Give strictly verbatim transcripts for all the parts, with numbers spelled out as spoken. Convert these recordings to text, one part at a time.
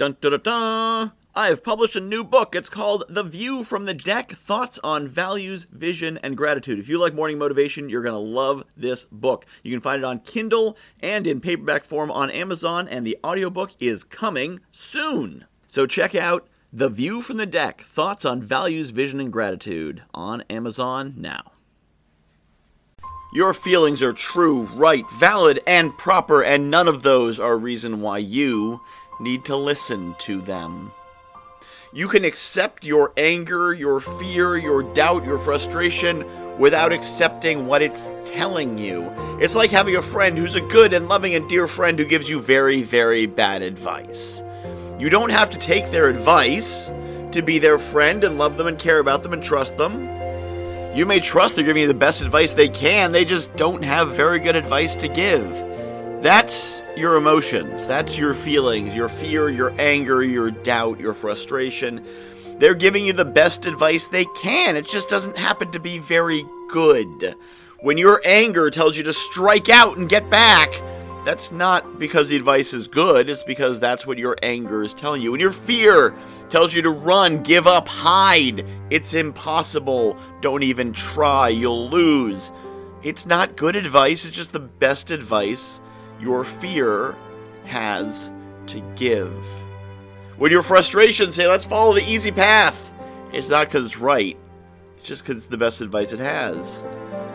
Dun dun dun dun! I have published a new book. It's called The View from the Deck, Thoughts on Values, Vision, and Gratitude. If you like morning motivation, you're going to love this book. You can find it on Kindle and in paperback form on Amazon, and the audiobook is coming soon. So check out The View from the Deck, Thoughts on Values, Vision, and Gratitude on Amazon now. Your feelings are true, right, valid, and proper, and none of those are a reason why you need to listen to them. You can accept your anger, your fear, your doubt, your frustration without accepting what it's telling you. It's like having a friend who's a good and loving and dear friend who gives you very, very bad advice. You don't have to take their advice to be their friend and love them and care about them and trust them. You may trust they're giving you the best advice they can, they just don't have very good advice to give. That's your emotions, that's your feelings, your fear, your anger, your doubt, your frustration. They're giving you the best advice they can, it just doesn't happen to be very good. When your anger tells you to strike out and get back, that's not because the advice is good, it's because that's what your anger is telling you. When your fear tells you to run, give up, hide, it's impossible, don't even try, you'll lose. It's not good advice, it's just the best advice your fear has to give. When your frustrations say, let's follow the easy path, it's not because it's right, it's just because it's the best advice it has.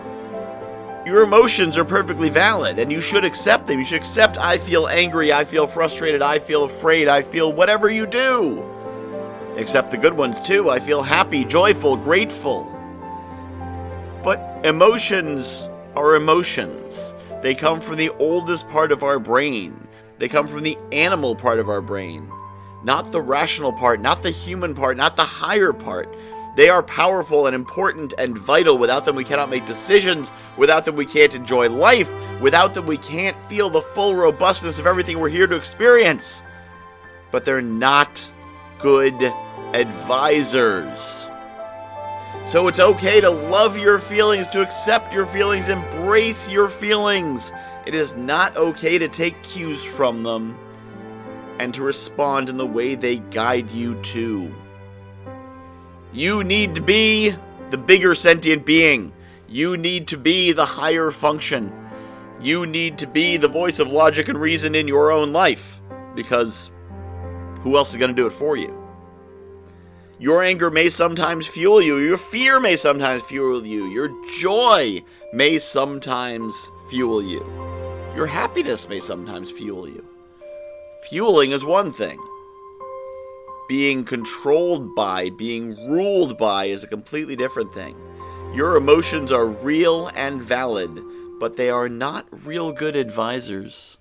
Your emotions are perfectly valid, and you should accept them. You should accept, I feel angry, I feel frustrated, I feel afraid, I feel whatever you do. Accept the good ones too. I feel happy, joyful, grateful. But emotions are emotions. They come from the oldest part of our brain. They come from the animal part of our brain. Not the rational part, not the human part, not the higher part. They are powerful and important and vital. Without them, we cannot make decisions. Without them, we can't enjoy life. Without them, we can't feel the full robustness of everything we're here to experience. But they're not good advisors. So it's okay to love your feelings, to accept your feelings, embrace your feelings. It is not okay to take cues from them and to respond in the way they guide you to. You need to be the bigger sentient being. You need to be the higher function. You need to be the voice of logic and reason in your own life, because who else is going to do it for you? Your anger may sometimes fuel you. Your fear may sometimes fuel you. Your joy may sometimes fuel you. Your happiness may sometimes fuel you. Fueling is one thing. Being controlled by, being ruled by is a completely different thing. Your emotions are real and valid, but they are not real good advisors.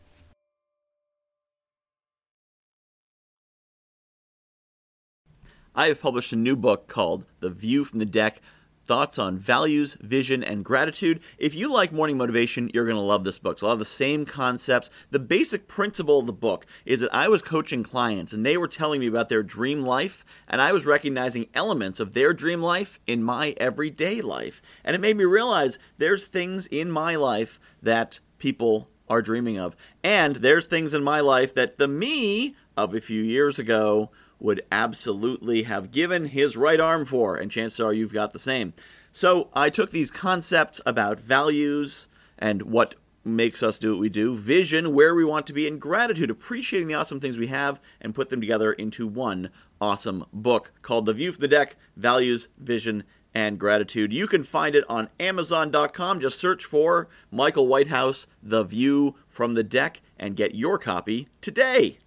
I have published a new book called The View from the Deck, Thoughts on Values, Vision, and Gratitude. If you like morning motivation, you're going to love this book. It's a lot of the same concepts. The basic principle of the book is that I was coaching clients, and they were telling me about their dream life, and I was recognizing elements of their dream life in my everyday life. And it made me realize there's things in my life that people are dreaming of. And there's things in my life that the me of a few years ago would absolutely have given his right arm for, and chances are you've got the same. So I took these concepts about values and what makes us do what we do, vision, where we want to be, and gratitude, appreciating the awesome things we have, and put them together into one awesome book called The View from the Deck, Values, Vision, and Gratitude. You can find it on Amazon dot com. Just search for Michael Whitehouse, The View from the Deck, and get your copy today.